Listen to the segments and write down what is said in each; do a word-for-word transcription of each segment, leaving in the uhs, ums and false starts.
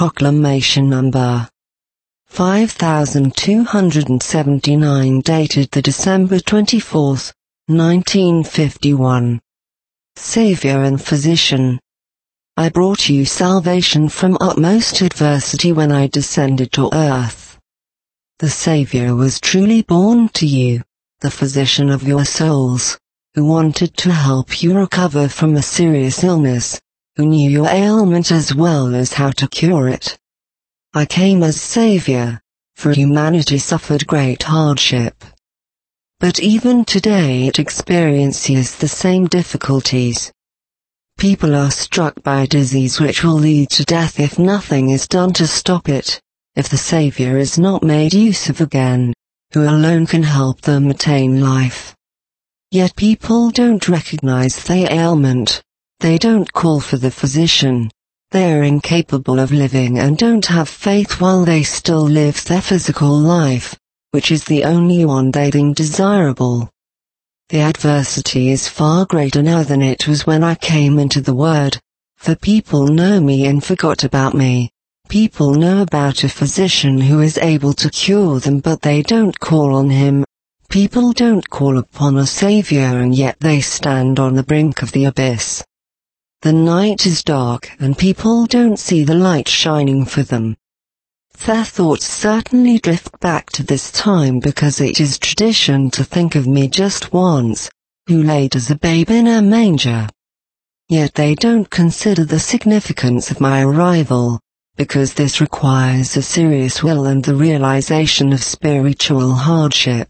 Proclamation number five thousand two hundred seventy-nine, dated the December twenty-fourth, nineteen fifty-one. Savior and Physician. I brought you salvation from utmost adversity when I descended to earth. The Savior was truly born to you, the physician of your souls, who wanted to help you recover from a serious illness, who knew your ailment as well as how to cure it. I came as Savior, for humanity suffered great hardship. But even today it experiences the same difficulties. People are struck by a disease which will lead to death if nothing is done to stop it, if the Savior is not made use of again, who alone can help them attain life. Yet people don't recognize their ailment, they don't call for the physician. They are incapable of living and don't have faith while they still live their physical life, which is the only one they think desirable. The adversity is far greater now than it was when I came into the world, for people know me and forgot about me. People know about a physician who is able to cure them, but they don't call on him. People don't call upon a Savior, and yet they stand on the brink of the abyss. The night is dark and people don't see the light shining for them. Their thoughts certainly drift back to this time because it is tradition to think of me just once, who laid as a babe in a manger. Yet they don't consider the significance of my arrival, because this requires a serious will and the realization of spiritual hardship.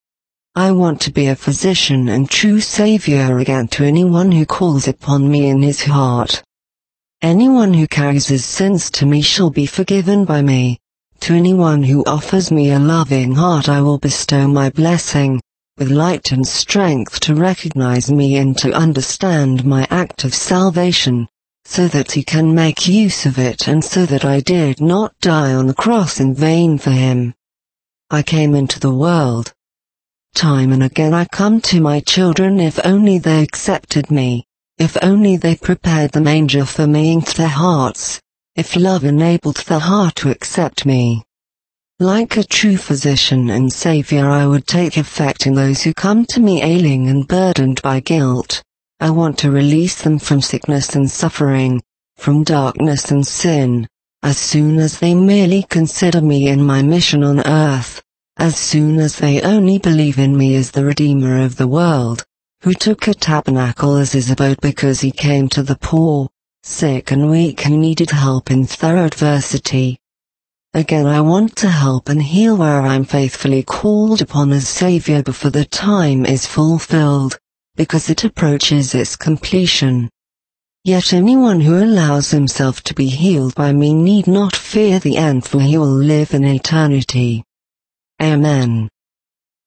I want to be a physician and true Savior again to anyone who calls upon me in his heart. Anyone who carries his sins to me shall be forgiven by me. To anyone who offers me a loving heart I will bestow my blessing, with light and strength to recognize me and to understand my act of salvation, so that he can make use of it and so that I did not die on the cross in vain for him. I came into the world. Time and again I come to my children if only they accepted me, if only they prepared the manger for me in their hearts, if love enabled their heart to accept me. Like a true physician and Savior I would take effect in those who come to me ailing and burdened by guilt. I want to release them from sickness and suffering, from darkness and sin, as soon as they merely consider me in my mission on earth. As soon as they only believe in me as the Redeemer of the world, who took a tabernacle as his abode because he came to the poor, sick and weak who needed help in their adversity. Again I want to help and heal where I'm faithfully called upon as Savior before the time is fulfilled, because it approaches its completion. Yet anyone who allows himself to be healed by me need not fear the end, for he will live in eternity. Amen.